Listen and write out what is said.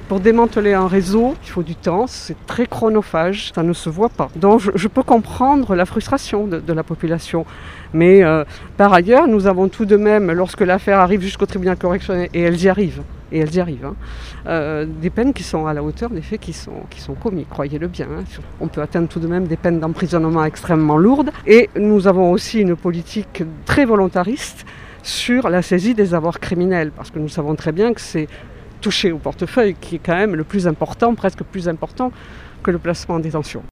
Pour démanteler un réseau, il faut du temps, c'est très chronophage, ça ne se voit pas. Donc je peux comprendre la frustration de la population. Mais par ailleurs, nous avons tout de même, lorsque l'affaire arrive jusqu'au tribunal correctionnel, et elles y arrivent, des peines qui sont à la hauteur des faits qui sont commis, croyez-le bien. On peut atteindre tout de même des peines d'emprisonnement extrêmement lourdes. Et nous avons aussi une politique très volontariste sur la saisie des avoirs criminels, parce que nous savons très bien que c'est toucher au portefeuille qui est quand même le plus important, presque plus important que le placement en détention.